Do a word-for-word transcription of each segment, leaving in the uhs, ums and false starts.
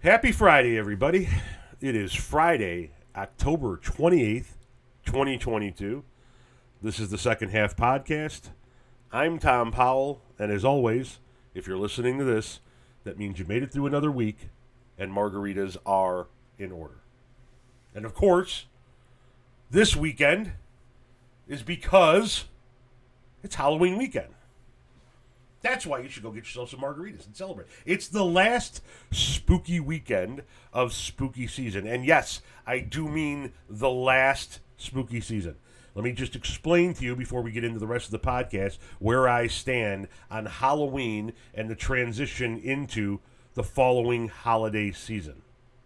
Happy Friday, everybody. It is Friday, October twenty-eighth, twenty twenty-two. This is the Second Half Podcast. I'm Tom Powell, and as always, if you're listening to this, that means you made it through another week, and margaritas are in order. And of course, this weekend is because it's Halloween weekend. That's why you should go get yourself some margaritas and celebrate. It's the last spooky weekend of spooky season. And yes, I do mean the last spooky season. Let me just explain to you before we get into the rest of the podcast where I stand on Halloween and the transition into the following holiday season.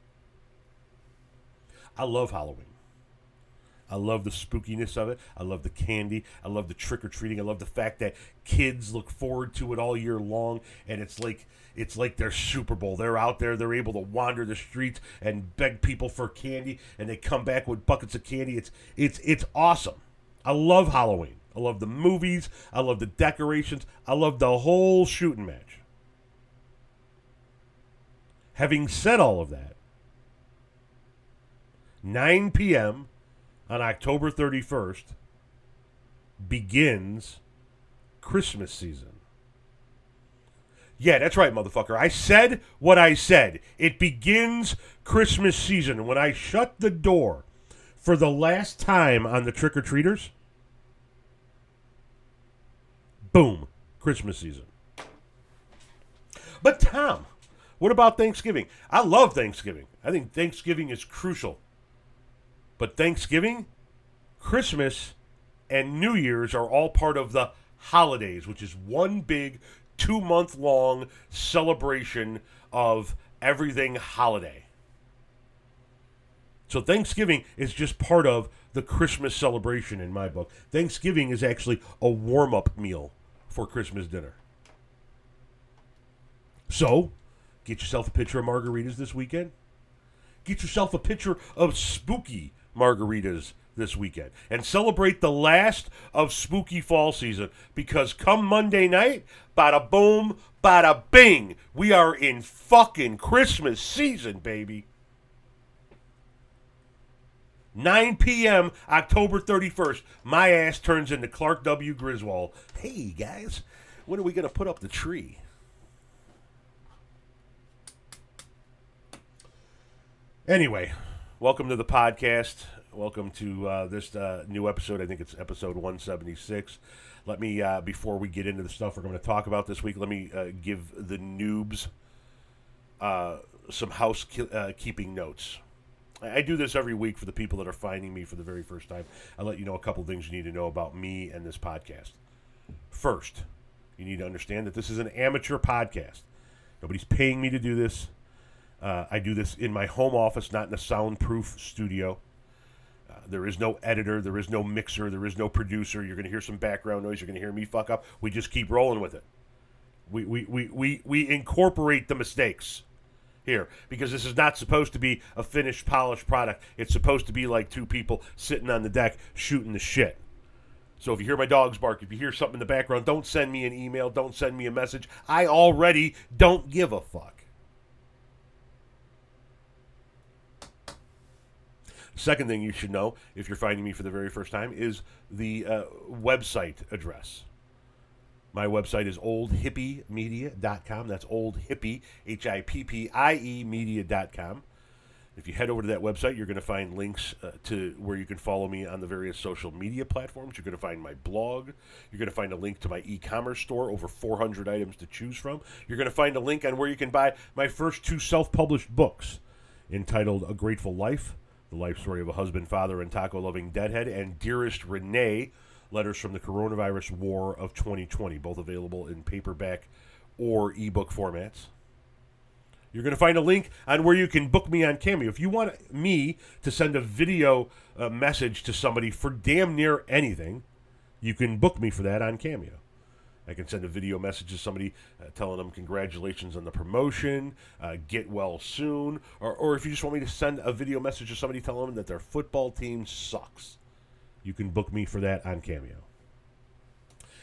I love Halloween. I love the spookiness of it. I love the candy. I love the trick-or-treating. I love the fact that kids look forward to it all year long, and it's like it's like their Super Bowl. They're out there. They're able to wander the streets and beg people for candy, and they come back with buckets of candy. It's it's it's awesome. I love Halloween. I love the movies. I love the decorations. I love the whole shooting match. Having said all of that, nine p.m., on October thirty-first begins Christmas season. Yeah, that's right, motherfucker. I said what I said. It begins Christmas season. When I shut the door for the last time on the trick-or-treaters, boom, Christmas season. But Tom, what about Thanksgiving? I love Thanksgiving. I think Thanksgiving is crucial. But Thanksgiving, Christmas, and New Year's are all part of the holidays, which is one big two-month-long celebration of everything holiday. So Thanksgiving is just part of the Christmas celebration in my book. Thanksgiving is actually a warm-up meal for Christmas dinner. So, get yourself a pitcher of margaritas this weekend. Get yourself a pitcher of spooky margaritas this weekend and celebrate the last of spooky fall season, because come Monday night, bada boom, bada bing, we are in fucking Christmas season, baby. nine p.m. October thirty-first, my ass turns into Clark W. Griswold. Hey guys, when are we going to put up the tree? Anyway, welcome to the podcast. Welcome to uh, this uh, new episode. I think it's episode one seventy-six. Let me, uh, before we get into the stuff we're going to talk about this week, let me uh, give the noobs uh, some housekeeping notes. I do this every week for the people that are finding me for the very first time. I'll let you know a couple things you need to know about me and this podcast. First, you need to understand that this is an amateur podcast. Nobody's paying me to do this. Uh, I do this in my home office, not in a soundproof studio. Uh, there is no editor. There is no mixer. There is no producer. You're going to hear some background noise. You're going to hear me fuck up. We just keep rolling with it. We, we, we, we, we incorporate the mistakes here, because this is not supposed to be a finished, polished product. It's supposed to be like two people sitting on the deck shooting the shit. So if you hear my dogs bark, if you hear something in the background, don't send me an email. Don't send me a message. I already don't give a fuck. Second thing you should know, if you're finding me for the very first time, is the uh, website address. My website is old hippie media dot com. That's Old Hippie, H I P P I E media dot com. If you head over to that website, you're going to find links uh, to where you can follow me on the various social media platforms. You're going to find my blog. You're going to find a link to my e-commerce store, over four hundred items to choose from. You're going to find a link on where you can buy my first two self-published books, entitled A Grateful Life, The Life Story of a Husband, Father, and Taco-Loving Deadhead, and Dearest Renee, Letters from the Coronavirus War of twenty twenty, both available in paperback or ebook formats. You're going to find a link on where you can book me on Cameo. If you want me to send a video uh, message to somebody for damn near anything, you can book me for that on Cameo. I can send a video message to somebody uh, telling them congratulations on the promotion, uh, get well soon, or, or if you just want me to send a video message to somebody telling them that their football team sucks, you can book me for that on Cameo.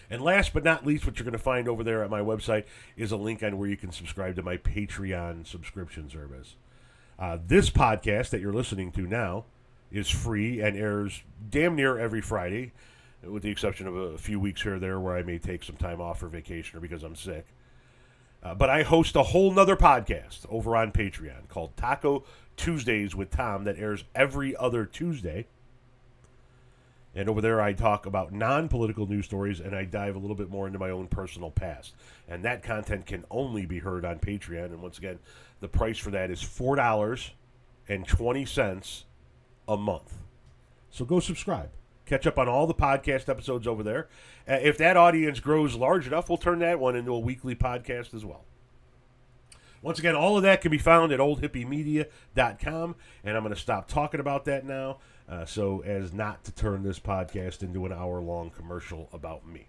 And last but not least, what you're going to find over there at my website is a link on where you can subscribe to my Patreon subscription service. Uh, this podcast that you're listening to now is free and airs damn near every Friday, with the exception of a few weeks here or there where I may take some time off for vacation or because I'm sick. Uh, but I host a whole nother podcast over on Patreon called Taco Tuesdays with Tom that airs every other Tuesday. And over there I talk about non-political news stories and I dive a little bit more into my own personal past. And that content can only be heard on Patreon. And once again, the price for that is four dollars and twenty cents a month. So go subscribe. Catch up on all the podcast episodes over there. Uh, if that audience grows large enough, we'll turn that one into a weekly podcast as well. Once again, all of that can be found at old hippie media dot com, and I'm going to stop talking about that now uh, so as not to turn this podcast into an hour-long commercial about me.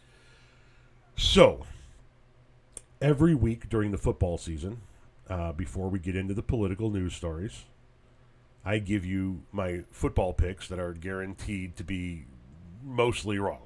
So, every week during the football season, uh, before we get into the political news stories, I give you my football picks that are guaranteed to be mostly wrong.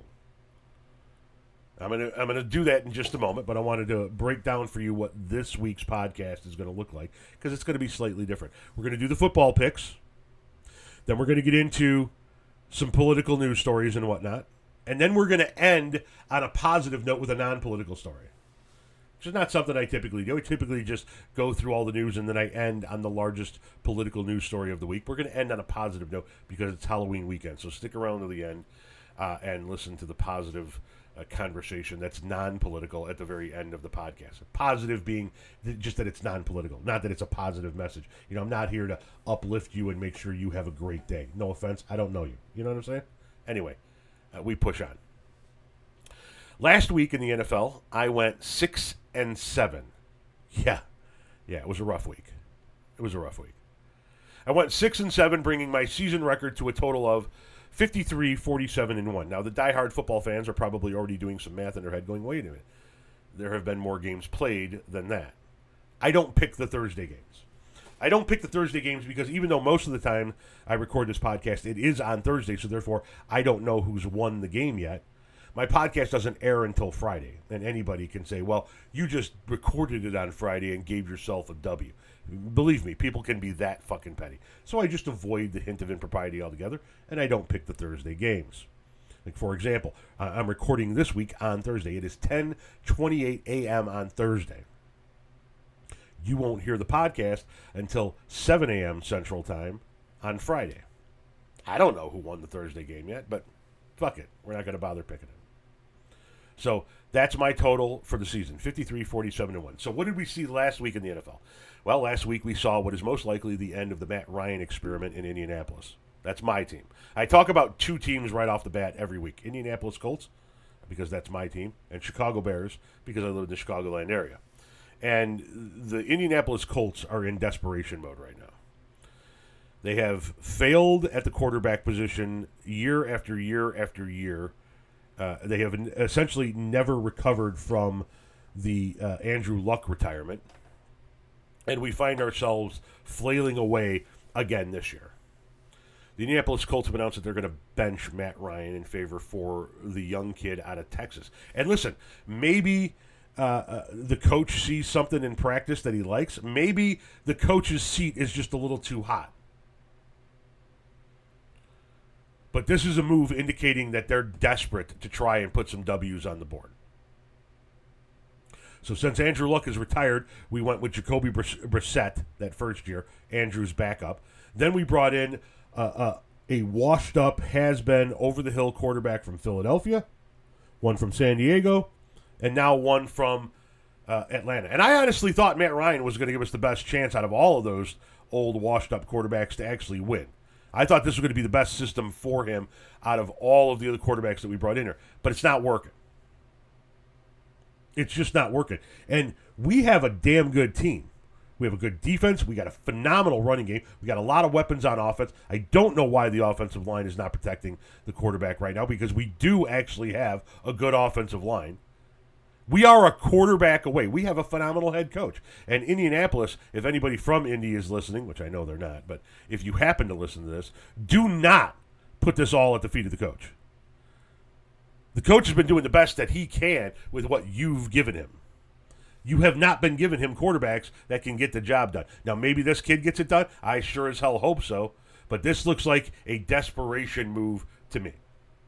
I'm gonna I'm gonna do that in just a moment, but I wanted to break down for you what this week's podcast is going to look like because it's going to be slightly different. We're going to do the football picks, then we're going to get into some political news stories and whatnot, and then we're going to end on a positive note with a non-political story. Which is not something I typically do. I typically just go through all the news and then I end on the largest political news story of the week. We're going to end on a positive note because it's Halloween weekend. So stick around to the end uh, and listen to the positive uh, conversation that's non-political at the very end of the podcast. Positive being th- just that it's non-political, not that it's a positive message. You know, I'm not here to uplift you and make sure you have a great day. No offense. I don't know you. You know what I'm saying? Anyway, uh, we push on. Last week in the N F L, I went six and seven. Yeah, yeah, it was a rough week. It was a rough week. I went six and seven, bringing my season record to a total of fifty-three, forty-seven, and one. Now, the diehard football fans are probably already doing some math in their head, going, "Wait a minute, there have been more games played than that." I don't pick the Thursday games. I don't pick the Thursday games because even though most of the time I record this podcast, it is on Thursday, so therefore I don't know who's won the game yet. My podcast doesn't air until Friday, and anybody can say, well, you just recorded it on Friday and gave yourself a W. Believe me, people can be that fucking petty. So I just avoid the hint of impropriety altogether, and I don't pick the Thursday games. Like, for example, uh, I'm recording this week on Thursday. It is ten twenty-eight a.m. on Thursday. You won't hear the podcast until seven a.m. Central Time on Friday. I don't know who won the Thursday game yet, but fuck it. We're not going to bother picking it. So that's my total for the season, fifty-three, forty-seven, and one. So what did we see last week in the N F L? Well, last week we saw what is most likely the end of the Matt Ryan experiment in Indianapolis. That's my team. I talk about two teams right off the bat every week. Indianapolis Colts, because that's my team, and Chicago Bears, because I live in the Chicagoland area. And the Indianapolis Colts are in desperation mode right now. They have failed at the quarterback position year after year after year. Uh, they have essentially never recovered from the uh, Andrew Luck retirement. And we find ourselves flailing away again this year. The Indianapolis Colts have announced that they're going to bench Matt Ryan in favor for the young kid out of Texas. And listen, maybe uh, uh, the coach sees something in practice that he likes. Maybe the coach's seat is just a little too hot. But this is a move indicating that they're desperate to try and put some W's on the board. So since Andrew Luck is retired, we went with Jacoby Brissett that first year, Andrew's backup. Then we brought in uh, uh, a washed-up, has-been, over-the-hill quarterback from Philadelphia, one from San Diego, and now one from uh, Atlanta. And I honestly thought Matt Ryan was going to give us the best chance out of all of those old washed-up quarterbacks to actually win. I thought this was going to be the best system for him out of all of the other quarterbacks that we brought in here. But it's not working. It's just not working. And we have a damn good team. We have a good defense. We got a phenomenal running game. We got a lot of weapons on offense. I don't know why the offensive line is not protecting the quarterback right now because we do actually have a good offensive line. We are a quarterback away. We have a phenomenal head coach. And Indianapolis, if anybody from Indy is listening, which I know they're not, but if you happen to listen to this, do not put this all at the feet of the coach. The coach has been doing the best that he can with what you've given him. You have not been giving him quarterbacks that can get the job done. Now, maybe this kid gets it done. I sure as hell hope so. But this looks like a desperation move to me.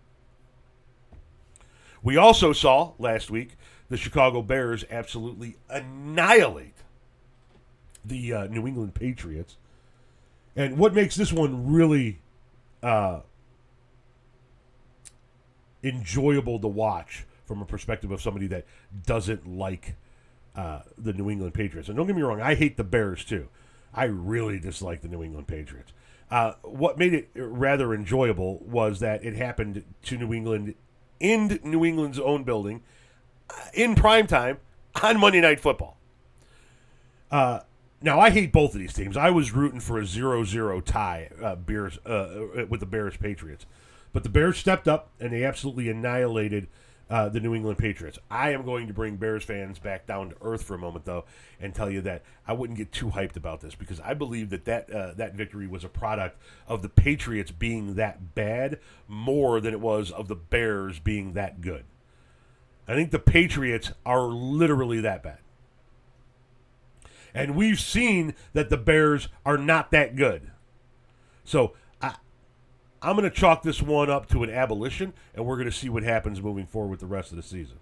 We also saw last week the Chicago Bears absolutely annihilate the uh, New England Patriots. And what makes this one really uh, enjoyable to watch from a perspective of somebody that doesn't like uh, the New England Patriots. And don't get me wrong, I hate the Bears too. I really dislike the New England Patriots. Uh, what made it rather enjoyable was that it happened to New England in New England's own building in prime time on Monday Night Football. Uh, now, I hate both of these teams. I was rooting for a zero zero tie uh, Bears, uh, with the Bears-Patriots. But the Bears stepped up, and they absolutely annihilated uh, the New England Patriots. I am going to bring Bears fans back down to earth for a moment, though, and tell you that I wouldn't get too hyped about this because I believe that that, uh, that victory was a product of the Patriots being that bad more than it was of the Bears being that good. I think the Patriots are literally that bad. And we've seen that the Bears are not that good. So I, I'm going to chalk this one up to an abolition, and we're going to see what happens moving forward with the rest of the season.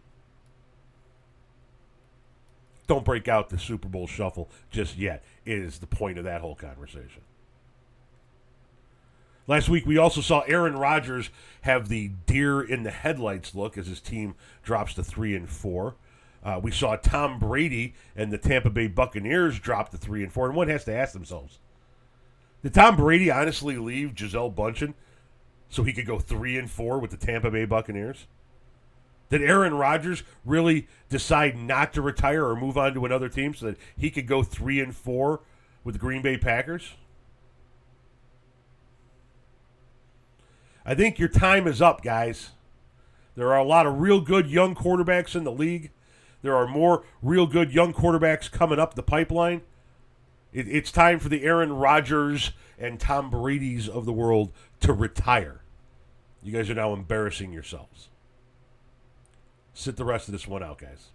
Don't break out the Super Bowl shuffle just yet, is the point of that whole conversation. Last week, we also saw Aaron Rodgers have the deer in the headlights look as his team drops to three and four. Uh, we saw Tom Brady and the Tampa Bay Buccaneers drop to three and four, and one has to ask themselves: did Tom Brady honestly leave Gisele Bündchen so he could go three and four with the Tampa Bay Buccaneers? Did Aaron Rodgers really decide not to retire or move on to another team so that he could go three and four with the Green Bay Packers? I think your time is up, guys. There are a lot of real good young quarterbacks in the league. There are more real good young quarterbacks coming up the pipeline. It, it's time for the Aaron Rodgers and Tom Brady's of the world to retire. You guys are now embarrassing yourselves. Sit the rest of this one out, guys.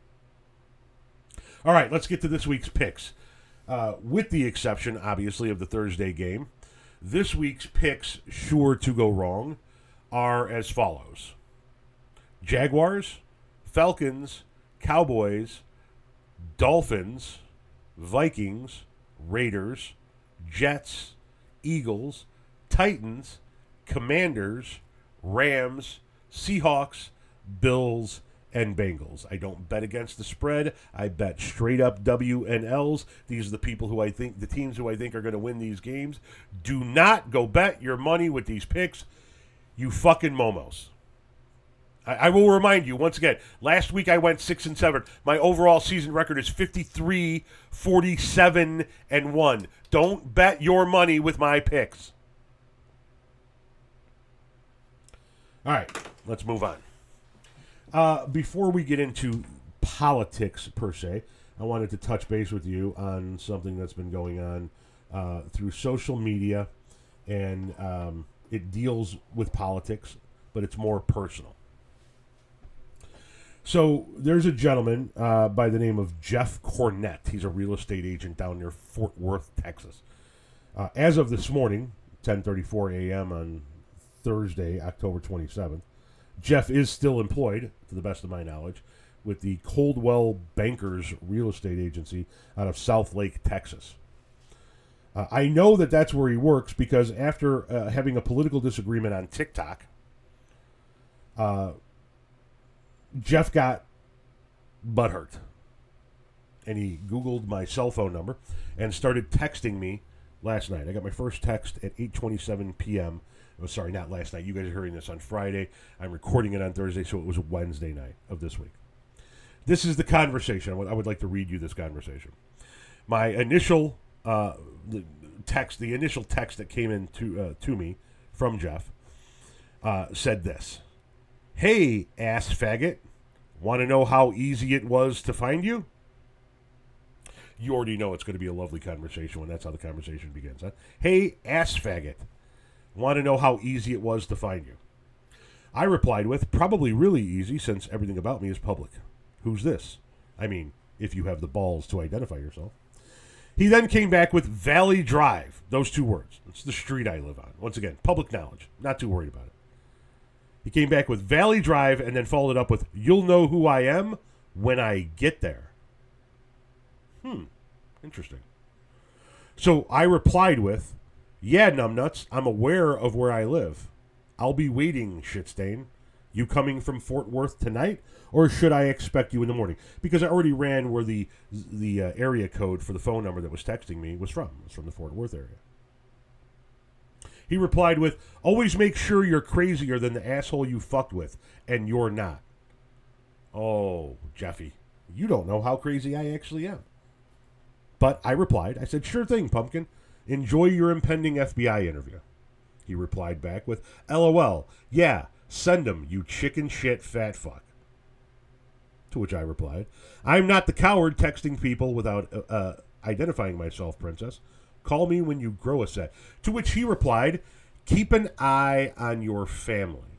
All right, let's get to this week's picks. Uh, with the exception, obviously, of the Thursday game, this week's picks, sure to go wrong, are as follows: Jaguars, Falcons, Cowboys, Dolphins, Vikings, Raiders, Jets, Eagles, Titans, Commanders, Rams, Seahawks, Bills, and Bengals. I don't bet against the spread. I bet straight up W and L's. These are the people who I think, the teams who I think are going to win these games. Do not go bet your money with these picks, you fucking momos. I, I will remind you once again, last week I went six and seven. My overall season record is fifty-three, forty-seven, and one. Don't bet your money with my picks. All right, let's move on. Uh, before we get into politics per se, I wanted to touch base with you on something that's been going on uh, through social media, and um, it deals with politics, but it's more personal. So there's a gentleman uh, by the name of Jeff Cornett. He's a real estate agent down near Fort Worth, Texas. Uh, as of this morning, ten thirty-four a.m. on Thursday, October twenty-seventh, Jeff is still employed, to the best of my knowledge, with the Coldwell Bankers Real Estate Agency out of South Lake, Texas. Uh, I know that that's where he works because after uh, having a political disagreement on TikTok, uh, Jeff got butthurt. And he Googled my cell phone number and started texting me last night. I got my first text at eight twenty-seven p.m. Oh, sorry, not last night. You guys are hearing this on Friday. I'm recording it on Thursday, so it was Wednesday night of this week. This is the conversation. I would, I would like to read you this conversation. My initial uh, the text, the initial text that came in to, uh, to me from Jeff uh, said this: "Hey, ass faggot, want to know how easy it was to find you?" You already know it's going to be a lovely conversation when that's how the conversation begins. Huh? Hey, ass faggot. Want to know how easy it was to find you? I replied with, probably really easy since everything about me is public. Who's this? I mean, if you have the balls to identify yourself. He then came back with Valley Drive. Those two words. It's the street I live on. Once again, public knowledge. Not too worried about it. He came back with Valley Drive and then followed it up with, you'll know who I am when I get there. Hmm. Interesting. So I replied with, yeah, numbnuts, I'm aware of where I live. I'll be waiting, shitstain. You coming from Fort Worth tonight, or should I expect you in the morning? Because I already ran where the the uh, area code for the phone number that was texting me was from. It was from the Fort Worth area. He replied with, always make sure you're crazier than the asshole you fucked with, and you're not. Oh, Jeffy, you don't know how crazy I actually am. But I replied, I said, sure thing, Pumpkin. Enjoy your impending F B I interview. He replied back with, LOL, yeah, send him, you chicken shit fat fuck. To which I replied, I'm not the coward texting people without uh, uh, identifying myself, princess. Call me when you grow a set. To which he replied, keep an eye on your family.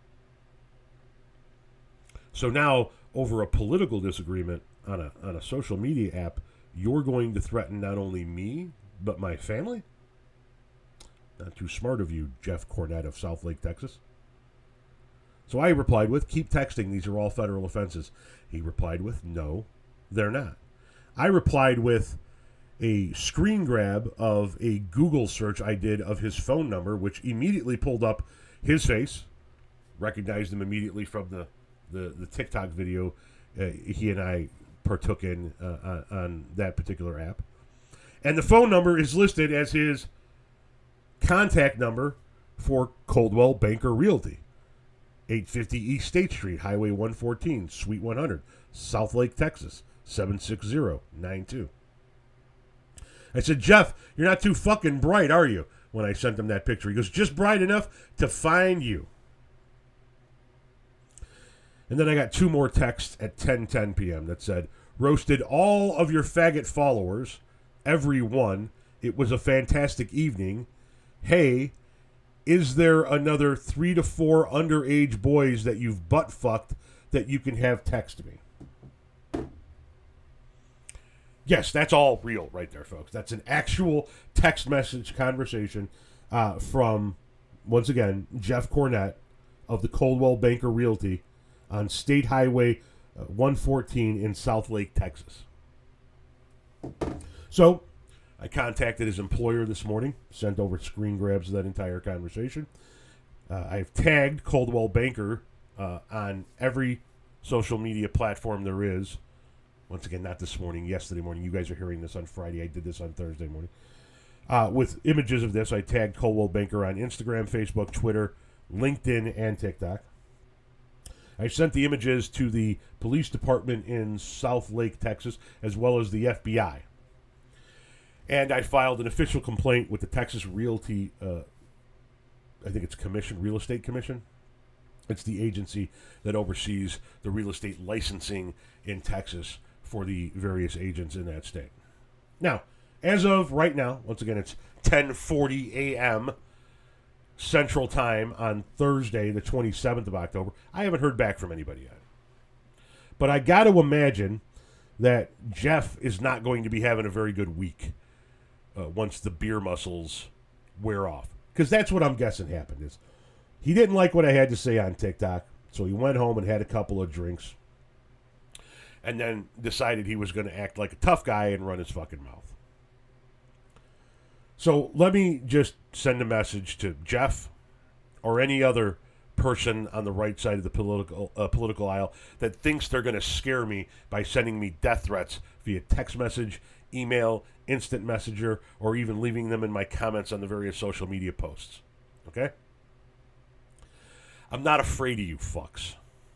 So now, over a political disagreement on a on a social media app, you're going to threaten not only me, but my family? Not too smart of you, Jeff Cornett of Southlake, Texas. So I replied with, keep texting, these are all federal offenses. He replied with, no, they're not. I replied with a screen grab of a Google search I did of his phone number, which immediately pulled up his face, recognized him immediately from the, the, the TikTok video uh, he and I partook in uh, on, on that particular app. And the phone number is listed as his contact number for Coldwell Banker Realty. eight fifty East State Street, Highway one fourteen, Suite one hundred, Southlake, Texas, seven six zero nine two. I said, Jeff, you're not too fucking bright, are you? When I sent him that picture. He goes, just bright enough to find you. And then I got two more texts at ten ten p.m. that said, roasted all of your faggot followers, every one. It was a fantastic evening. Hey, is there another three to four underage boys that you've butt fucked that you can have text me? Yes, that's all real right there, folks. That's an actual text message conversation uh, from, once again, Jeff Cornett of the Coldwell Banker Realty on State Highway uh, one fourteen in Southlake, Texas. So I contacted his employer this morning, sent over screen grabs of that entire conversation. Uh, I've tagged Coldwell Banker uh, on every social media platform there is. Once again, not this morning, yesterday morning. You guys are hearing this on Friday. I did this on Thursday morning. Uh, with images of this, I tagged Coldwell Banker on Instagram, Facebook, Twitter, LinkedIn, and TikTok. I sent the images to the police department in Southlake, Texas, as well as the F B I. And I filed an official complaint with the Texas Realty, uh, I think it's Commission, Real Estate Commission. It's the agency that oversees the real estate licensing in Texas for the various agents in that state. Now, as of right now, once again, it's ten forty a.m. Central Time on Thursday, the twenty-seventh of October. I haven't heard back from anybody yet. But I got to imagine that Jeff is not going to be having a very good week uh, once the beer muscles wear off. Because that's what I'm guessing happened. Is he didn't like what I had to say on TikTok, so he went home and had a couple of drinks. And then decided he was going to act like a tough guy and run his fucking mouth. So let me just send a message to Jeff or any other person on the right side of the political uh, political aisle that thinks they're going to scare me by sending me death threats via text message, email, instant messenger, or even leaving them in my comments on the various social media posts. Okay? I'm not afraid of you fucks.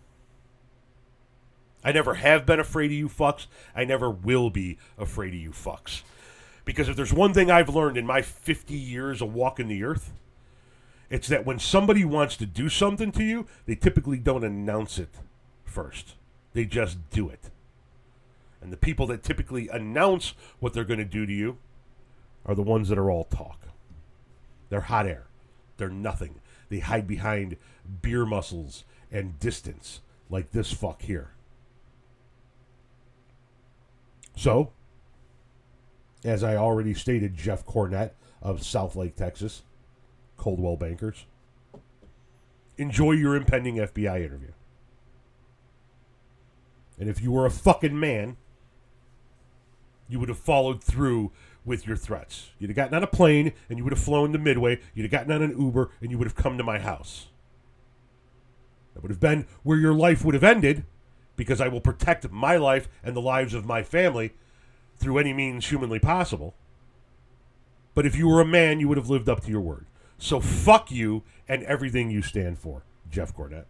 I never have been afraid of you fucks. I never will be afraid of you fucks. Because if there's one thing I've learned in my fifty years of walking the earth, it's that when somebody wants to do something to you, they typically don't announce it first. They just do it. And the people that typically announce what they're going to do to you are the ones that are all talk. They're hot air. They're nothing. They hide behind beer muscles and distance, like this fuck here. So, as I already stated, Jeff Cornett of Southlake, Texas, Coldwell Bankers, enjoy your impending F B I interview. And if you were a fucking man, you would have followed through with your threats. You'd have gotten on a plane and you would have flown to Midway. You'd have gotten on an Uber and you would have come to my house. That would have been where your life would have ended, because I will protect my life and the lives of my family through any means humanly possible. But if you were a man, you would have lived up to your word. So fuck you and everything you stand for, Jeff Cornett.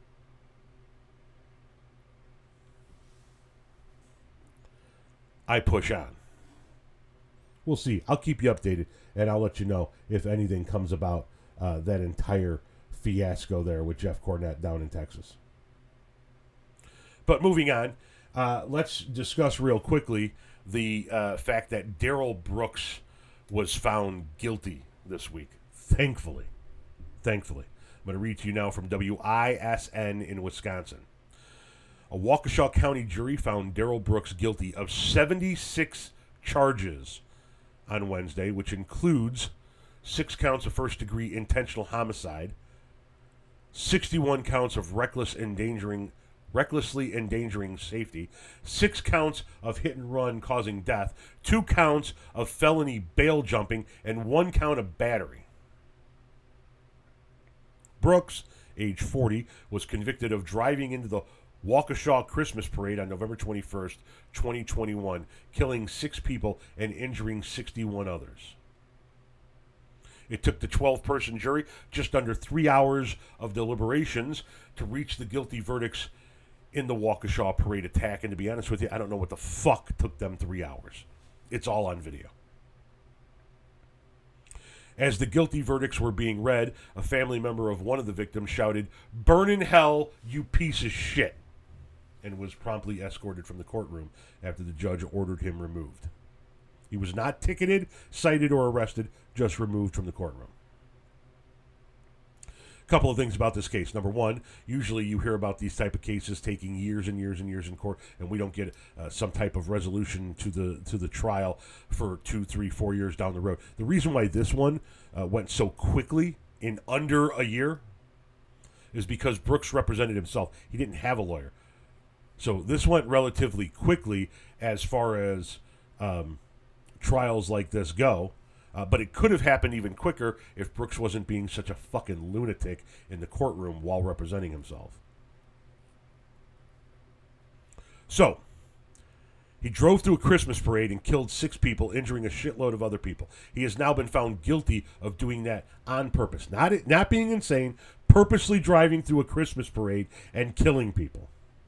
I push on. We'll see. I'll keep you updated, and I'll let you know if anything comes about uh, that entire fiasco there with Jeff Cornett down in Texas. But moving on, uh, let's discuss real quickly the uh, fact that Darrell Brooks was found guilty this week. Thankfully. Thankfully. I'm going to read to you now from W I S N in Wisconsin. A Waukesha County jury found Darrell Brooks guilty of seventy-six charges on Wednesday, which includes six counts of first-degree intentional homicide, sixty-one counts of reckless endangering, recklessly endangering safety, six counts of hit-and-run causing death, two counts of felony bail jumping, and one count of battery. Brooks, age forty, was convicted of driving into the Waukesha Christmas Parade on November twenty-first, twenty twenty-one, killing six people and injuring sixty-one others. It took the twelve-person jury just under three hours of deliberations to reach the guilty verdicts in the Waukesha Parade attack. And to be honest with you, I don't know what the fuck took them three hours. It's all on video. As the guilty verdicts were being read, a family member of one of the victims shouted, "Burn in hell, you piece of shit," and was promptly escorted from the courtroom after the judge ordered him removed. He was not ticketed, cited, or arrested, just removed from the courtroom. A couple of things about this case. Number one, usually you hear about these type of cases taking years and years and years in court, and we don't get uh, some type of resolution to the to the trial for two, three, four years down the road. The reason why this one uh, went so quickly, in under a year, is because Brooks represented himself. He didn't have a lawyer. So this went relatively quickly as far as um, trials like this go. Uh, but it could have happened even quicker if Brooks wasn't being such a fucking lunatic in the courtroom while representing himself. So, he drove through a Christmas parade and killed six people, injuring a shitload of other people. He has now been found guilty of doing that on purpose. Not, not being insane, purposely driving through a Christmas parade and killing people.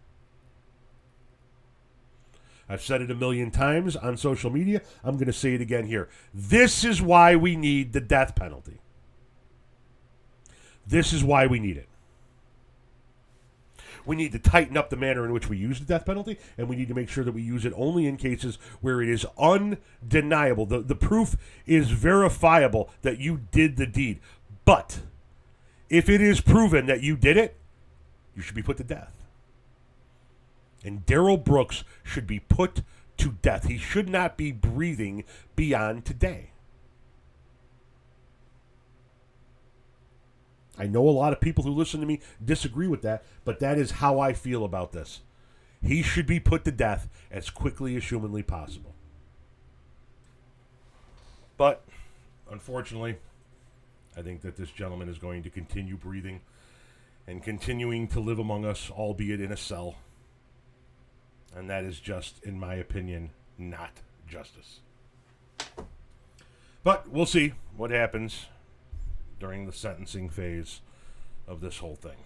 I've said it a million times on social media. I'm going to say it again here. This is why we need the death penalty. This is why we need it. We need to tighten up the manner in which we use the death penalty, and we need to make sure that we use it only in cases where it is undeniable. The, the proof is verifiable that you did the deed. But if it is proven that you did it, you should be put to death. And Darrell Brooks should be put to death. He should not be breathing beyond today. I know a lot of people who listen to me disagree with that, but that is how I feel about this. He should be put to death as quickly as humanly possible. But, unfortunately, I think that this gentleman is going to continue breathing and continuing to live among us, albeit in a cell. And that is just, in my opinion, not justice. But we'll see what happens during the sentencing phase of this whole thing.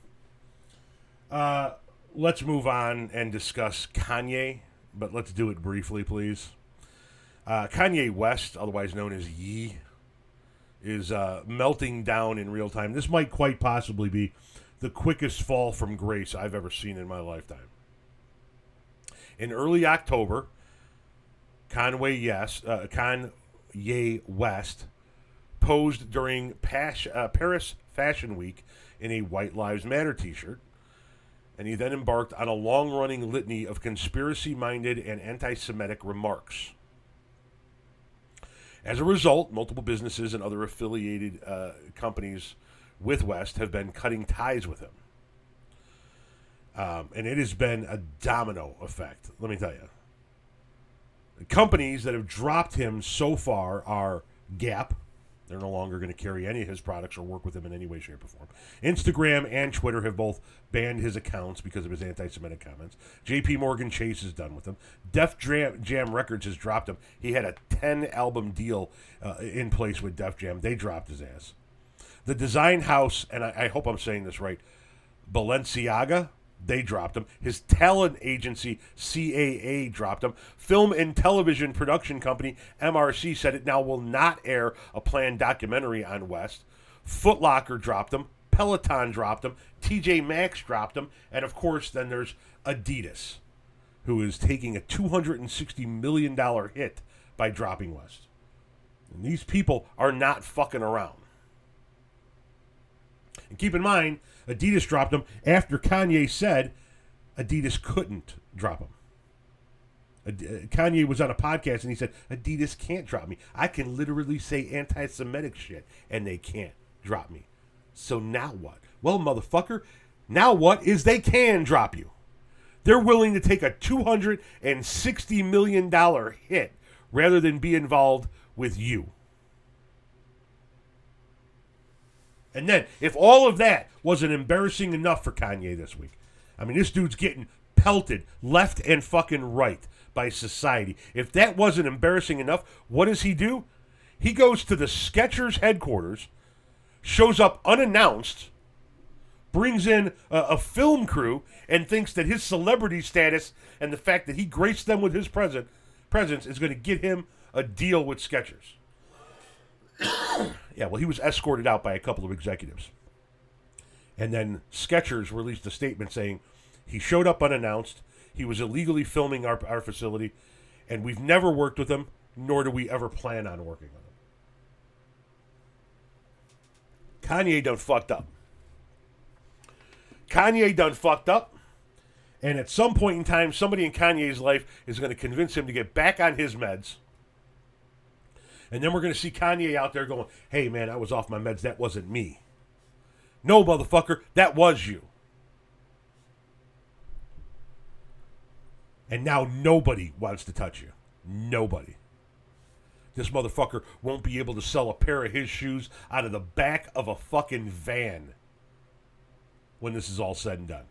Uh, let's move on and discuss Kanye, but let's do it briefly, please. Uh, Kanye West, otherwise known as Ye, is uh, melting down in real time. This might quite possibly be the quickest fall from grace I've ever seen in my lifetime. In early October, Conway yes, uh, Kanye West posed during Pas- uh, Paris Fashion Week in a White Lives Matter t-shirt. And he then embarked on a long-running litany of conspiracy-minded and anti-Semitic remarks. As a result, multiple businesses and other affiliated uh, companies with West have been cutting ties with him. Um, and it has been a domino effect, let me tell you. The companies that have dropped him so far are Gap. They're no longer going to carry any of his products or work with him in any way, shape, or form. Instagram and Twitter have both banned his accounts because of his anti-Semitic comments. J P Morgan Chase is done with him. Def Jam, Jam Records has dropped him. He had a ten-album deal uh, in place with Def Jam. They dropped his ass. The design house, and I, I hope I'm saying this right, Balenciaga, they dropped him. His talent agency, C A A, dropped him. Film and television production company, M R C, said it now will not air a planned documentary on West. Foot Locker dropped him. Peloton dropped him. T J Maxx dropped him. And, of course, then there's Adidas, who is taking a two hundred sixty million dollars hit by dropping West. And these people are not fucking around. And keep in mind, Adidas dropped him after Kanye said Adidas couldn't drop him. Ad- Kanye was on a podcast and he said, Adidas can't drop me. I can literally say anti-Semitic shit and they can't drop me. So now what? Well, motherfucker, now what is they can drop you. They're willing to take a two hundred sixty million dollars hit rather than be involved with you. And then, if all of that wasn't embarrassing enough for Kanye this week, I mean, this dude's getting pelted left and fucking right by society. If that wasn't embarrassing enough, what does he do? He goes to the Skechers headquarters, shows up unannounced, brings in a, a film crew, and thinks that his celebrity status and the fact that he graced them with his present, presence is going to get him a deal with Skechers. Yeah, well, he was escorted out by a couple of executives. And then Skechers released a statement saying he showed up unannounced, he was illegally filming our, our facility, and we've never worked with him, nor do we ever plan on working with him. Kanye done fucked up. Kanye done fucked up, and at some point in time, somebody in Kanye's life is going to convince him to get back on his meds. And then we're going to see Kanye out there going, hey, man, I was off my meds. That wasn't me. No, motherfucker, that was you. And now nobody wants to touch you. Nobody. This motherfucker won't be able to sell a pair of his shoes out of the back of a fucking van when this is all said and done.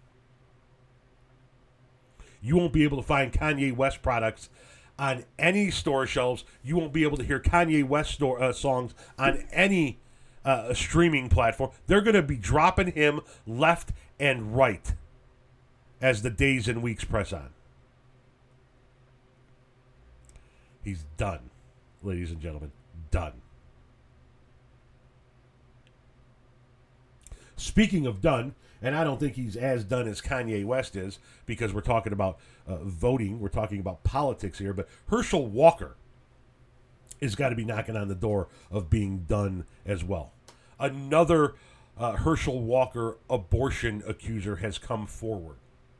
You won't be able to find Kanye West products on any store shelves. You won't be able to hear Kanye West store, uh, songs on any uh, streaming platform. They're going to be dropping him left and right as the days and weeks press on. He's done, ladies and gentlemen. Done. Speaking of done, and I don't think he's as done as Kanye West is, because we're talking about uh, voting, we're talking about politics here, but Herschel Walker has got to be knocking on the door of being done as well. Another uh, Herschel Walker abortion accuser has come forward.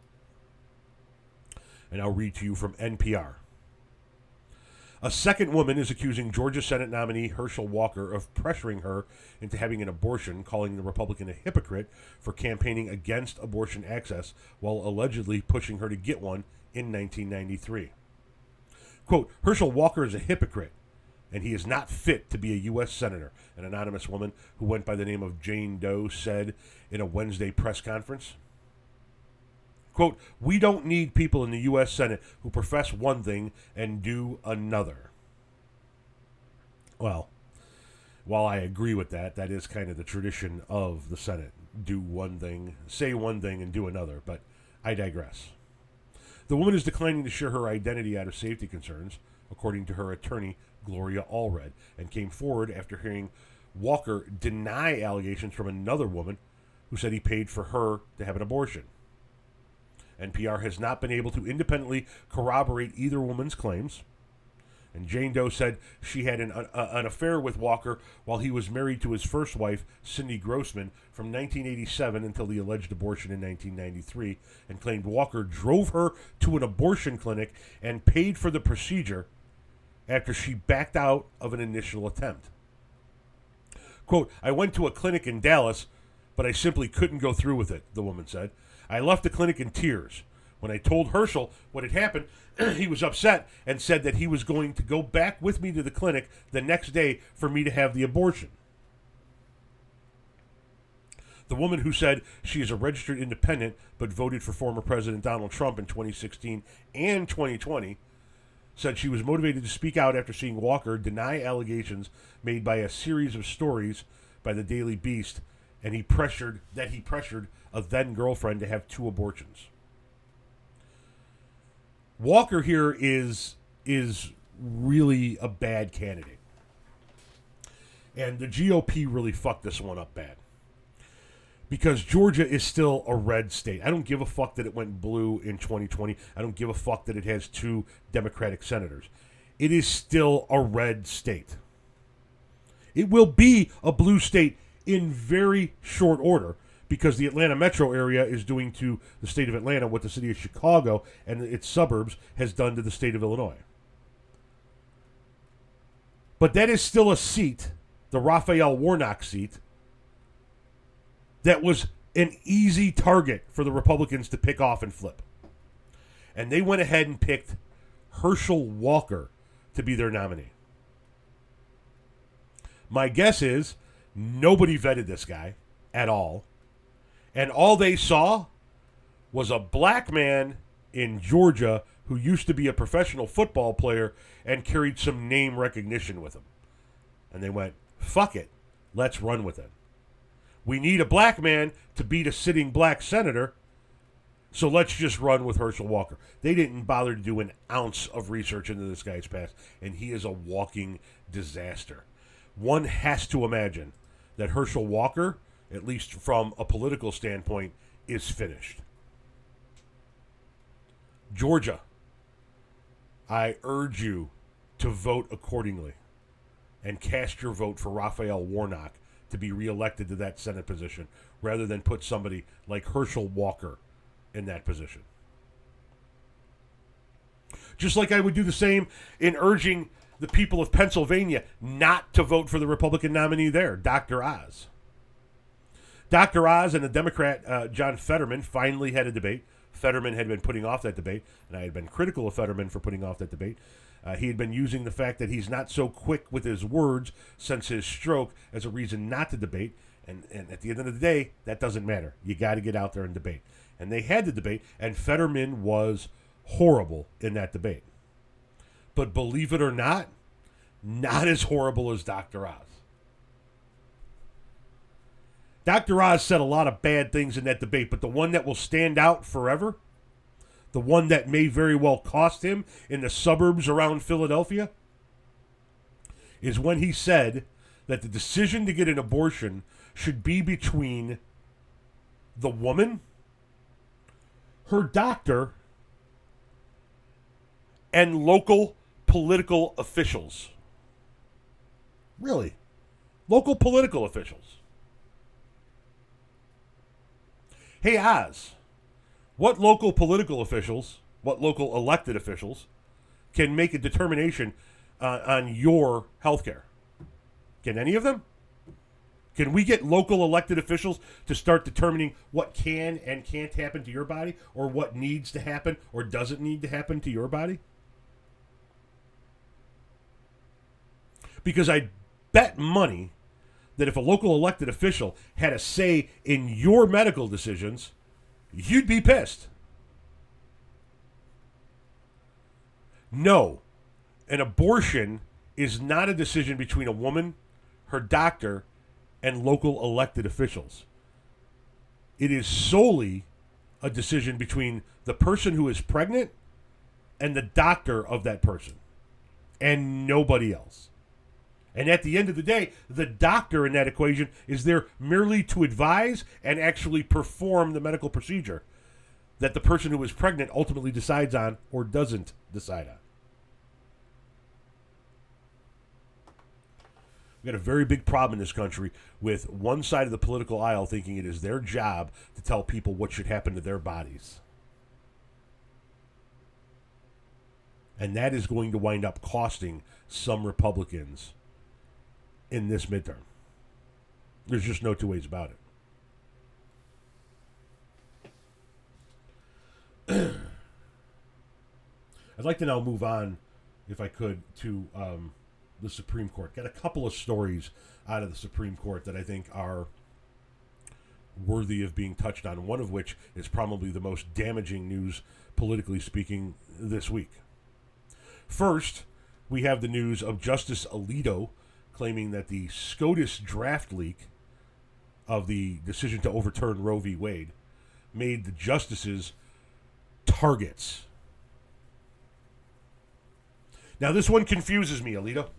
And I'll read to you from N P R. A second woman is accusing Georgia Senate nominee Herschel Walker of pressuring her into having an abortion, calling the Republican a hypocrite for campaigning against abortion access while allegedly pushing her to get one in nineteen ninety-three. Quote, Herschel Walker is a hypocrite, and he is not fit to be a U S senator, an anonymous woman who went by the name of Jane Doe said in a Wednesday press conference. Quote, we don't need people in the U S Senate who profess one thing and do another. Well, while I agree with that, that is kind of the tradition of the Senate. Do one thing, say one thing, and do another, but I digress. The woman is declining to share her identity out of safety concerns, according to her attorney, Gloria Allred, and came forward after hearing Walker deny allegations from another woman who said he paid for her to have an abortion. N P R has not been able to independently corroborate either woman's claims. And Jane Doe said she had an, a, an affair with Walker while he was married to his first wife, Cindy Grossman, from nineteen eighty-seven until the alleged abortion in nineteen ninety-three, and claimed Walker drove her to an abortion clinic and paid for the procedure after she backed out of an initial attempt. Quote, I went to a clinic in Dallas, but I simply couldn't go through with it, the woman said. I left the clinic in tears. When I told Herschel what had happened, he was upset and said that he was going to go back with me to the clinic the next day for me to have the abortion. The woman who said she is a registered independent but voted for former President Donald Trump in twenty sixteen and twenty twenty said she was motivated to speak out after seeing Walker deny allegations made by a series of stories by the Daily Beast, and he pressured that he pressured a then girlfriend to have two abortions. Walker here is is really a bad candidate. And the G O P really fucked this one up bad. Because Georgia is still a red state. I don't give a fuck that it went blue in twenty twenty. I don't give a fuck that it has two Democratic senators. It is still a red state. It will be a blue state in very short order, because the Atlanta metro area is doing to the state of Atlanta what the city of Chicago and its suburbs has done to the state of Illinois. But that is still a seat, the Raphael Warnock seat, that was an easy target for the Republicans to pick off and flip. And they went ahead and picked Herschel Walker to be their nominee. My guess is nobody vetted this guy at all. And all they saw was a black man in Georgia who used to be a professional football player and carried some name recognition with him. And they went, fuck it, let's run with it. We need a black man to beat a sitting black senator, so let's just run with Herschel Walker. They didn't bother to do an ounce of research into this guy's past, and he is a walking disaster. One has to imagine that Herschel Walker, at least from a political standpoint, is finished. Georgia, I urge you to vote accordingly and cast your vote for Raphael Warnock to be reelected to that Senate position rather than put somebody like Herschel Walker in that position. Just like I would do the same in urging the people of Pennsylvania not to vote for the Republican nominee there, Doctor Oz. Doctor Oz and the Democrat uh, John Fetterman finally had a debate. Fetterman had been putting off that debate, and I had been critical of Fetterman for putting off that debate. Uh, he had been using the fact that he's not so quick with his words since his stroke as a reason not to debate. And, and at the end of the day, that doesn't matter. You got to get out there and debate. And they had the debate, and Fetterman was horrible in that debate. But believe it or not, not as horrible as Doctor Oz. Doctor Oz said a lot of bad things in that debate, but the one that will stand out forever, the one that may very well cost him in the suburbs around Philadelphia, is when he said that the decision to get an abortion should be between the woman, her doctor, and local political officials. Really? Local political officials. Hey, Oz, what local political officials, what local elected officials can make a determination uh, on your health care? Can any of them? Can we get local elected officials to start determining what can and can't happen to your body, or what needs to happen or doesn't need to happen to your body? Because I bet money that if a local elected official had a say in your medical decisions, you'd be pissed. No, an abortion is not a decision between a woman, her doctor, and local elected officials. It is solely a decision between the person who is pregnant and the doctor of that person, and nobody else. And at the end of the day, the doctor in that equation is there merely to advise and actually perform the medical procedure that the person who is pregnant ultimately decides on or doesn't decide on. We've got a very big problem in this country with one side of the political aisle thinking it is their job to tell people what should happen to their bodies. And that is going to wind up costing some Republicans in this midterm. There's just no two ways about it. I'd like to now move on, if I could, to um, the Supreme Court. Got a couple of stories out of the Supreme Court that I think are worthy of being touched on, one of which is probably the most damaging news, politically speaking, this week. First, we have the news of Justice Alito claiming that the SCOTUS draft leak of the decision to overturn Roe v. Wade made the justices targets. Now, this one confuses me, Alito.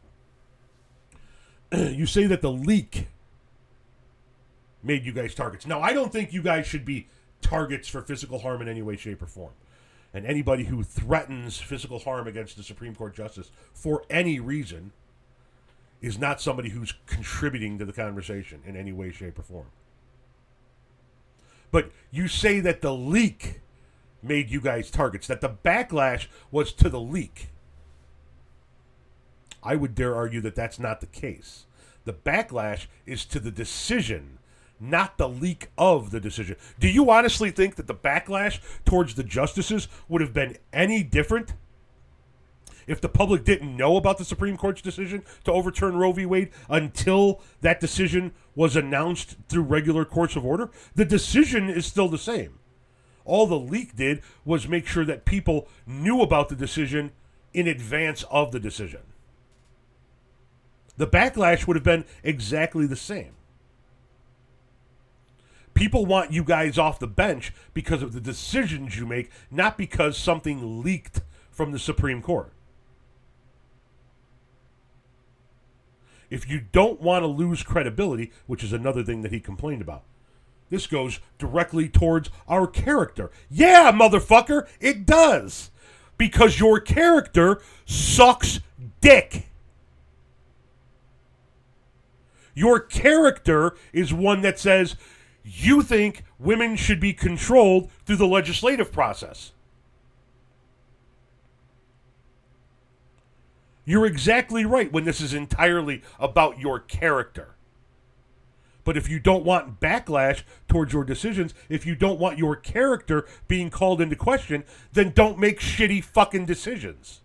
You say that the leak made you guys targets. Now, I don't think you guys should be targets for physical harm in any way, shape, or form. And anybody who threatens physical harm against the Supreme Court justice for any reason is not somebody who's contributing to the conversation in any way, shape, or form. But you say that the leak made you guys targets, that the backlash was to the leak. I would dare argue that that's not the case. The backlash is to the decision, not the leak of the decision. Do you honestly think that the backlash towards the justices would have been any different if the public didn't know about the Supreme Court's decision to overturn Roe v. Wade until that decision was announced through regular courts of order? The decision is still the same. All the leak did was make sure that people knew about the decision in advance of the decision. The backlash would have been exactly the same. People want you guys off the bench because of the decisions you make, not because something leaked from the Supreme Court. If you don't want to lose credibility, which is another thing that he complained about, this goes directly towards our character. Yeah, motherfucker, it does. Because your character sucks dick. Your character is one that says you think women should be controlled through the legislative process. You're exactly right when this is entirely about your character. But if you don't want backlash towards your decisions, if you don't want your character being called into question, then don't make shitty fucking decisions.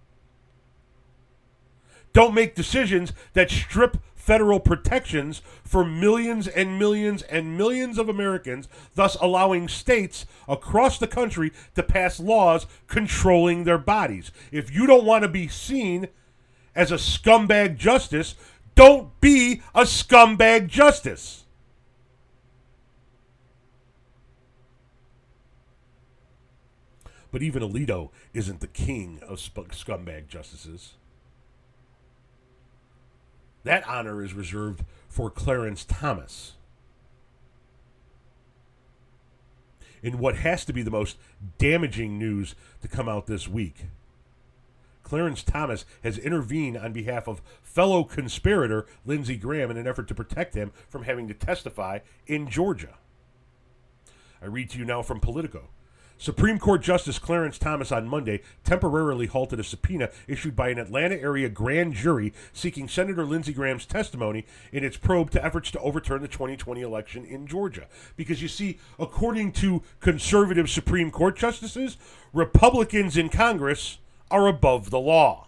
Don't make decisions that strip federal protections for millions and millions and millions of Americans, thus allowing states across the country to pass laws controlling their bodies. If you don't want to be seen as a scumbag justice, don't be a scumbag justice. But even Alito isn't the king of sp- scumbag justices. That honor is reserved for Clarence Thomas. In what has to be the most damaging news to come out this week, Clarence Thomas has intervened on behalf of fellow conspirator Lindsey Graham in an effort to protect him from having to testify in Georgia. I read to you now from Politico. Supreme Court Justice Clarence Thomas on Monday temporarily halted a subpoena issued by an Atlanta area grand jury seeking Senator Lindsey Graham's testimony in its probe to efforts to overturn the twenty twenty election in Georgia. Because you see, according to conservative Supreme Court justices, Republicans in Congress are above the law.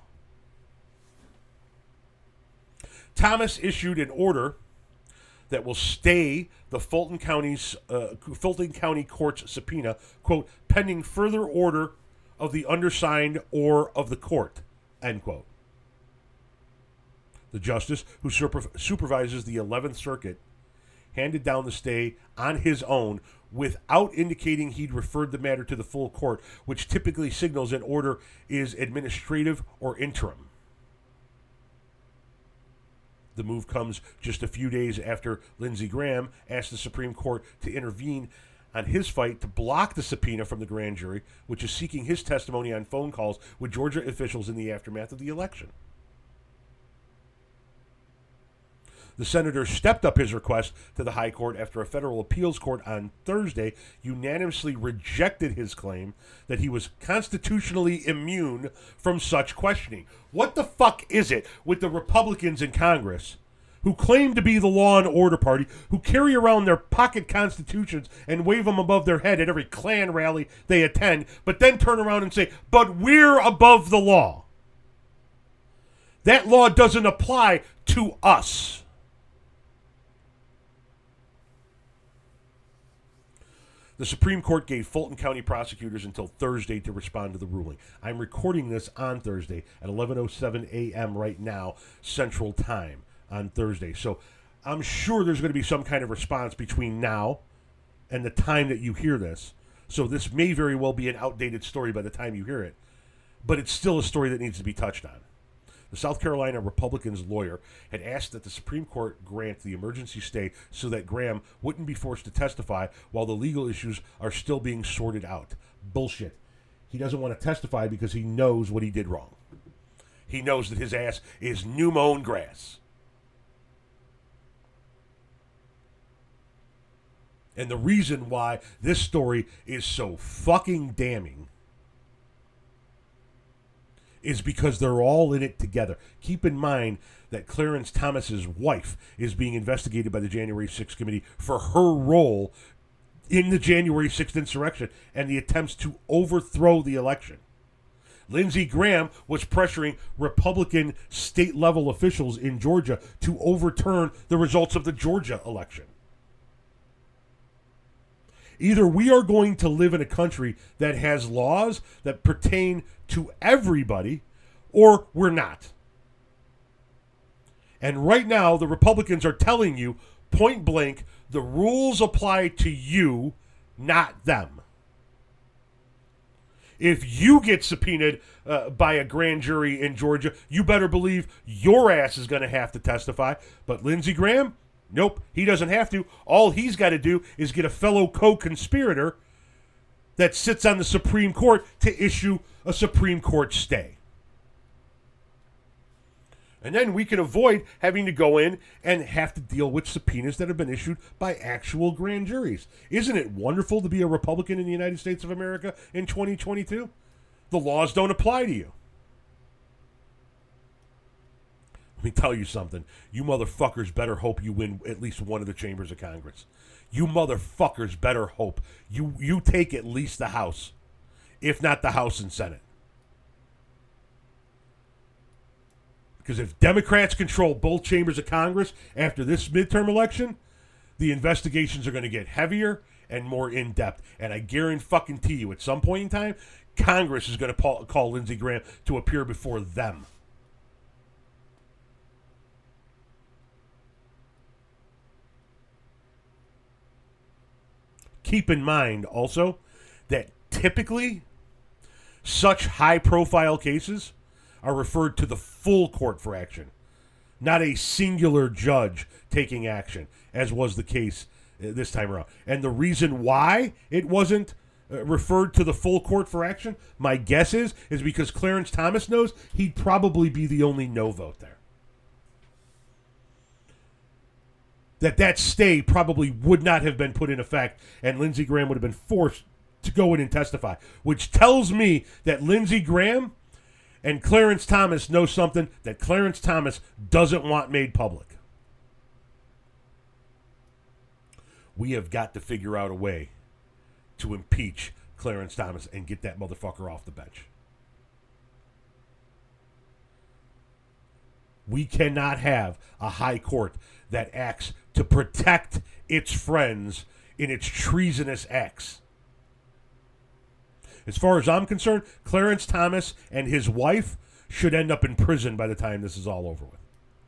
Thomas issued an order that will stay the Fulton County's uh, Fulton County Court's subpoena, quote, pending further order of the undersigned or of the court, end quote. The justice, who super- supervises the eleventh Circuit, handed down the stay on his own without indicating he'd referred the matter to the full court, which typically signals an order is administrative or interim. The move comes just a few days after Lindsey Graham asked the Supreme Court to intervene on his fight to block the subpoena from the grand jury, which is seeking his testimony on phone calls with Georgia officials in the aftermath of the election. The senator stepped up his request to the High Court after a federal appeals court on Thursday unanimously rejected his claim that he was constitutionally immune from such questioning. What the fuck is it with the Republicans in Congress who claim to be the law and order party, who carry around their pocket constitutions and wave them above their head at every Klan rally they attend, but then turn around and say, but we're above the law? That law doesn't apply to us. The Supreme Court gave Fulton County prosecutors until Thursday to respond to the ruling. I'm recording this on Thursday at eleven oh seven a.m. right now, Central Time on Thursday. So I'm sure there's going to be some kind of response between now and the time that you hear this. So this may very well be an outdated story by the time you hear it, but it's still a story that needs to be touched on. The South Carolina Republicans' lawyer had asked that the Supreme Court grant the emergency stay so that Graham wouldn't be forced to testify while the legal issues are still being sorted out. Bullshit. He doesn't want to testify because he knows what he did wrong. He knows that his ass is new mown grass. And the reason why this story is so fucking damning is because they're all in it together. Keep in mind that Clarence Thomas's wife is being investigated by the January sixth committee for her role in the January sixth insurrection and the attempts to overthrow the election. Lindsey Graham was pressuring Republican state-level officials in Georgia to overturn the results of the Georgia election. Either we are going to live in a country that has laws that pertain to everybody, or we're not. And right now, the Republicans are telling you, point blank, the rules apply to you, not them. If you get subpoenaed uh, by a grand jury in Georgia, you better believe your ass is going to have to testify. But Lindsey Graham, nope, he doesn't have to. All he's got to do is get a fellow co-conspirator that sits on the Supreme Court to issue a Supreme Court stay. And then we can avoid having to go in and have to deal with subpoenas that have been issued by actual grand juries. Isn't it wonderful to be a Republican in the United States of America in twenty twenty-two? The laws don't apply to you. Let me tell you something. You motherfuckers better hope you win at least one of the chambers of Congress. You motherfuckers better hope you, you take at least the House, if not the House and Senate. Because if Democrats control both chambers of Congress after this midterm election, the investigations are going to get heavier and more in-depth. And I guarantee you, at some point in time, Congress is going to call, call Lindsey Graham to appear before them. Keep in mind also that typically such high-profile cases are referred to the full court for action, not a singular judge taking action, as was the case this time around. And the reason why it wasn't uh, referred to the full court for action, my guess is, is because Clarence Thomas knows he'd probably be the only no vote there. That that stay probably would not have been put in effect, and Lindsey Graham would have been forced to go in and testify, which tells me that Lindsey Graham and Clarence Thomas know something that Clarence Thomas doesn't want made public. We have got to figure out a way to impeach Clarence Thomas and get that motherfucker off the bench. We cannot have a high court that acts to protect its friends in its treasonous acts. As far as I'm concerned, Clarence Thomas and his wife should end up in prison by the time this is all over with.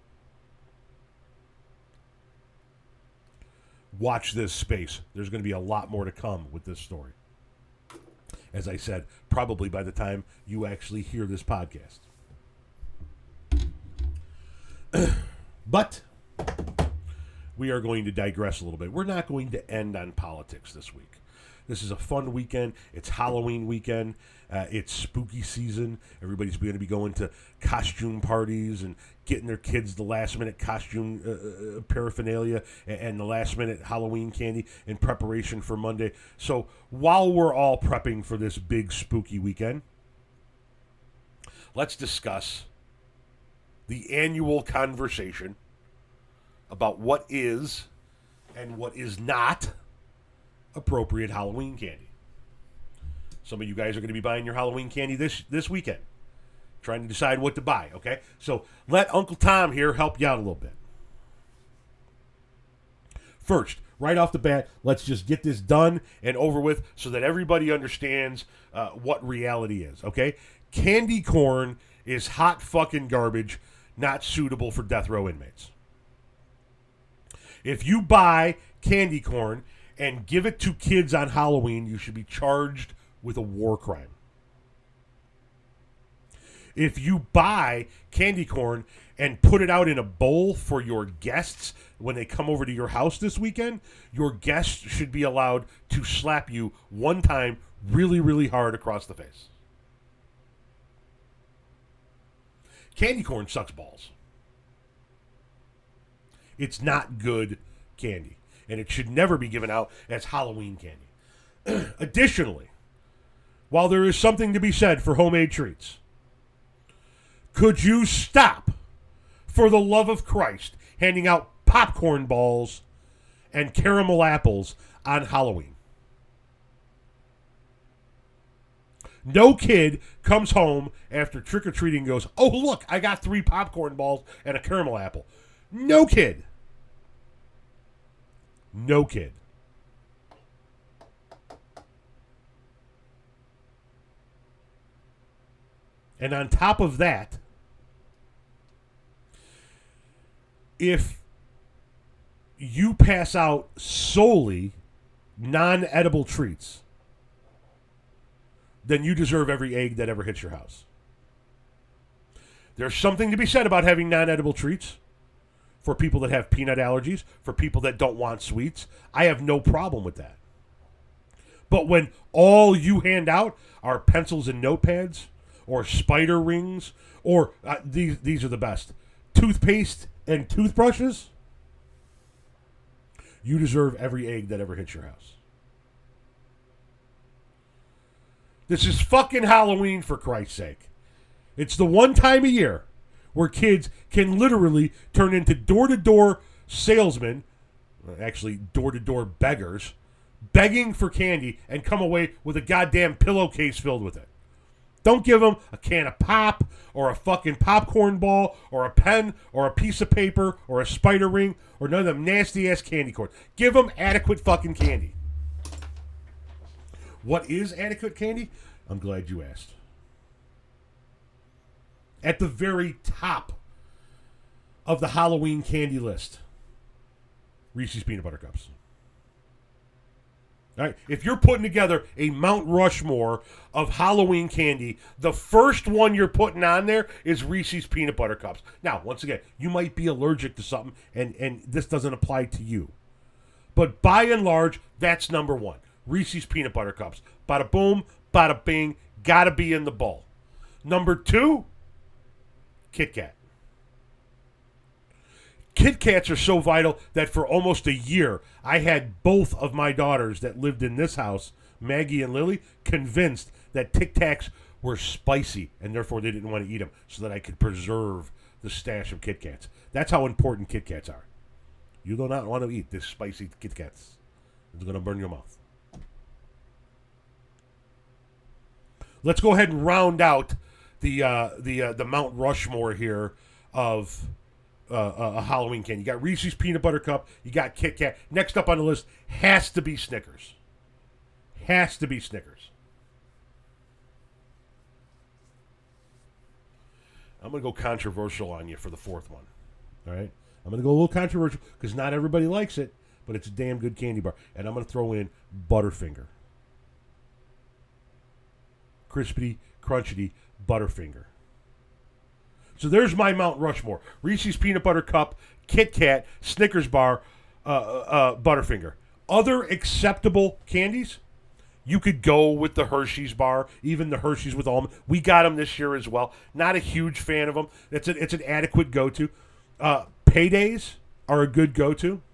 Watch this space. There's going to be a lot more to come with this story. As I said, probably by the time you actually hear this podcast. But we are going to digress a little bit. We're not going to end on politics this week. This is a fun weekend. It's Halloween weekend. Uh, it's spooky season. Everybody's going to be going to costume parties and getting their kids the last minute costume uh, uh, paraphernalia and, and the last minute Halloween candy in preparation for Monday. So while we're all prepping for this big spooky weekend, let's discuss the annual conversation about what is and what is not appropriate Halloween candy. Some of you guys are going to be buying your Halloween candy this this weekend, trying to decide what to buy, okay? So let Uncle Tom here help you out a little bit. First, right off the bat, let's just get this done and over with so that everybody understands uh, what reality is, okay? Candy corn is hot fucking garbage, not suitable for death row inmates. If you buy candy corn and give it to kids on Halloween, you should be charged with a war crime. If you buy candy corn and put it out in a bowl for your guests when they come over to your house this weekend, your guests should be allowed to slap you one time really, really hard across the face. Candy corn sucks balls. It's not good candy, and it should never be given out as Halloween candy. Additionally, while there is something to be said for homemade treats, could you stop, for the love of Christ, handing out popcorn balls and caramel apples on Halloween? No kid comes home after trick-or-treating and goes, oh, look, I got three popcorn balls and a caramel apple. No kid. No kid. And on top of that, if you pass out solely non-edible treats, then you deserve every egg that ever hits your house. There's something to be said about having non-edible treats for people that have peanut allergies, for people that don't want sweets. I have no problem with that. But when all you hand out are pencils and notepads, or spider rings, or uh, these these are the best, toothpaste and toothbrushes, you deserve every egg that ever hits your house. This is fucking Halloween, for Christ's sake. It's the one time a year where kids can literally turn into door-to-door salesmen, actually door-to-door beggars, begging for candy and come away with a goddamn pillowcase filled with it. Don't give them a can of pop or a fucking popcorn ball or a pen or a piece of paper or a spider ring or none of them nasty-ass candy corn. Give them adequate fucking candy. What is adequate candy? I'm glad you asked. At the very top of the Halloween candy list, Reese's Peanut Butter Cups. All right, if you're putting together a Mount Rushmore of Halloween candy, the first one you're putting on there is Reese's Peanut Butter Cups. Now, once again, you might be allergic to something, and, and this doesn't apply to you. But by and large, that's number one. Reese's Peanut Butter Cups. Bada boom, bada bing, gotta be in the bowl. Number two, Kit Kat. Kit Kats are so vital that for almost a year, I had both of my daughters that lived in this house, Maggie and Lily, convinced that Tic Tacs were spicy, and therefore they didn't want to eat them, so that I could preserve the stash of Kit Kats. That's how important Kit Kats are. You do not want to eat this spicy Kit Kats. It's going to burn your mouth. Let's go ahead and round out the uh, the uh, the Mount Rushmore here of uh, a Halloween candy. You got Reese's Peanut Butter Cup. You got Kit Kat. Next up on the list has to be Snickers. Has to be Snickers. I'm going to go controversial on you for the fourth one. All right? I'm going to go a little controversial because not everybody likes it, but it's a damn good candy bar. And I'm going to throw in Butterfinger. Crispity, crunchity Butterfinger. So there's my Mount Rushmore. Reese's Peanut Butter Cup, Kit Kat, Snickers bar, uh, uh, Butterfinger. Other acceptable candies, You could go with the Hershey's bar, even the Hershey's with almond. We got them this year as well. Not a huge fan of them. It's a, it's an adequate go-to. Uh, paydays are a good go-to.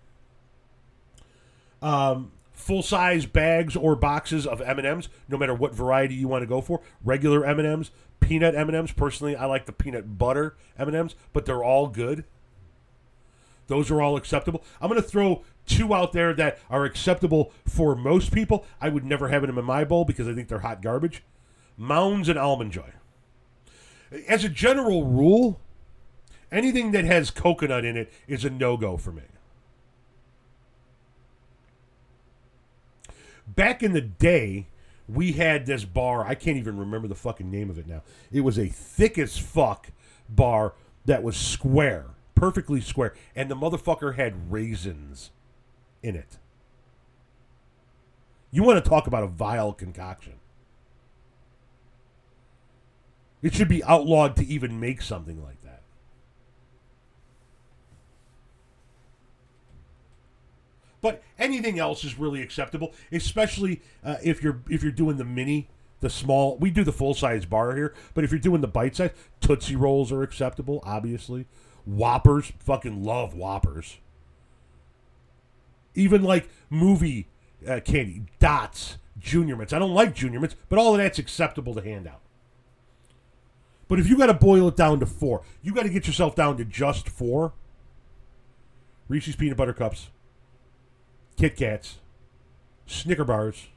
Um, full-size bags or boxes of M and M's, no matter what variety you want to go for. Regular M and M's, peanut M and M's. Personally, I like the peanut butter M and M's, but they're all good. Those are all acceptable. I'm going to throw two out there that are acceptable for most people. I would never have them in my bowl because I think they're hot garbage. Mounds and Almond Joy. As a general rule, anything that has coconut in it is a no-go for me. Back in the day, we had this bar. I can't even remember the fucking name of it now. It was a thick as fuck bar that was square, perfectly square, and the motherfucker had raisins in it. You want to talk about a vile concoction. It should be outlawed to even make something like that. But anything else is really acceptable, especially uh, if you're if you're doing the mini, the small. We do the full size bar here, but if you're doing the bite size, Tootsie Rolls are acceptable. Obviously, Whoppers, fucking love Whoppers. Even like movie uh, candy, Dots, Junior Mints. I don't like Junior Mints, but all of that's acceptable to hand out. But if you got to boil it down to four, you got to get yourself down to just four. Reese's Peanut Butter Cups, Kit Kats, Snicker bars,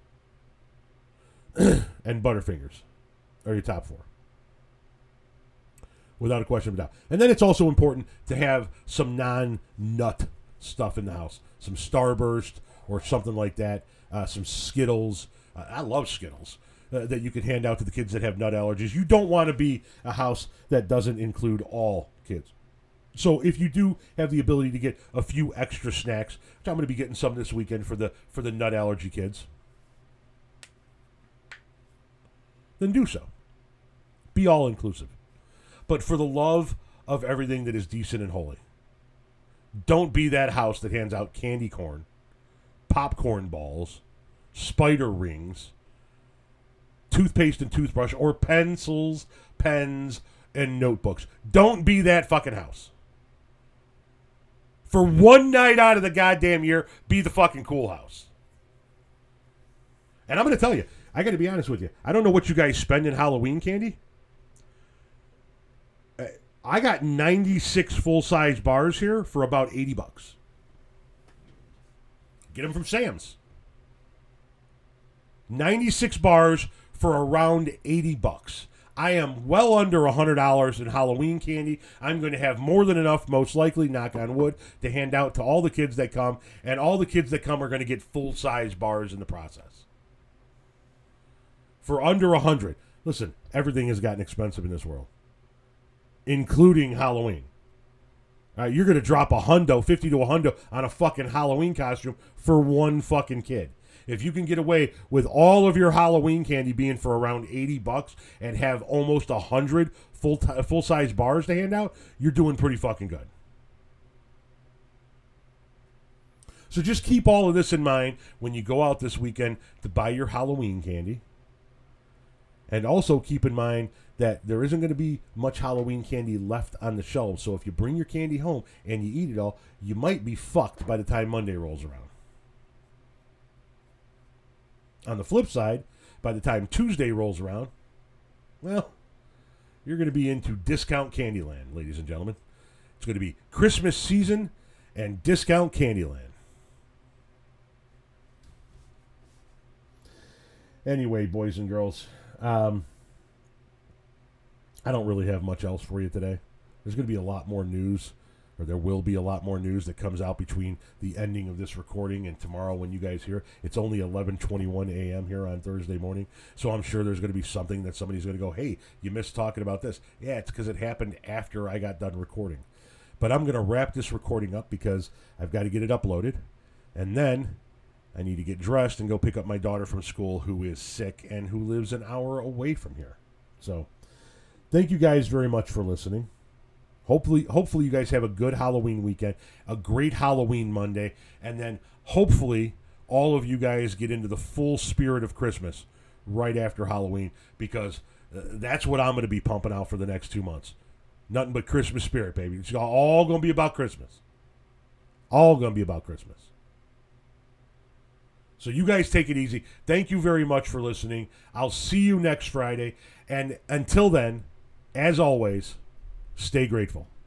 and Butterfingers are your top four. Without a question of a doubt. And then it's also important to have some non-nut stuff in the house. Some Starburst or something like that. Uh, some Skittles. Uh, I love Skittles. Uh, that you could hand out to the kids that have nut allergies. You don't want to be a house that doesn't include all kids. So if you do have the ability to get a few extra snacks, which I'm going to be getting some this weekend for the for the nut allergy kids, then do so. Be all inclusive. But for the love of everything that is decent and holy, don't be that house that hands out candy corn, popcorn balls, spider rings, toothpaste and toothbrush, or pencils, pens, and notebooks. Don't be that fucking house. For one night out of the goddamn year, be the fucking cool house. And I'm going to tell you, I got to be honest with you. I don't know what you guys spend in Halloween candy. I got ninety-six full-size bars here for about eighty bucks. Get them from Sam's. ninety-six bars for around eighty bucks. I am well under one hundred dollars in Halloween candy. I'm going to have more than enough, most likely, knock on wood, to hand out to all the kids that come. And all the kids that come are going to get full-size bars in the process. For under one hundred dollars. Listen, everything has gotten expensive in this world, including Halloween. All right, you're going to drop a hundo, fifty to a hundo on a fucking Halloween costume for one fucking kid. If you can get away with all of your Halloween candy being for around eighty bucks and have almost one hundred full t- full-size bars to hand out, you're doing pretty fucking good. So just keep all of this in mind when you go out this weekend to buy your Halloween candy. And also keep in mind that there isn't going to be much Halloween candy left on the shelves. So if you bring your candy home and you eat it all, you might be fucked by the time Monday rolls around. On the flip side, by the time Tuesday rolls around, well, you're going to be into discount Candyland, ladies and gentlemen. It's going to be Christmas season and discount Candyland. Anyway, boys and girls, um, I don't really have much else for you today. There's going to be a lot more news, or there will be a lot more news that comes out between the ending of this recording and tomorrow when you guys hear. It's only eleven twenty-one a.m. here on Thursday morning, so I'm sure there's going to be something that somebody's going to go, hey, you missed talking about this. Yeah, it's because it happened after I got done recording. But I'm going to wrap this recording up because I've got to get it uploaded, and then I need to get dressed and go pick up my daughter from school who is sick and who lives an hour away from here. So thank you guys very much for listening. Hopefully, hopefully you guys have a good Halloween weekend, a great Halloween Monday, and then hopefully all of you guys get into the full spirit of Christmas right after Halloween, because uh, that's what I'm going to be pumping out for the next two months. Nothing but Christmas spirit, baby. It's all going to be about Christmas. All going to be about Christmas. So you guys take it easy. Thank you very much for listening. I'll see you next Friday. And until then, as always, stay grateful.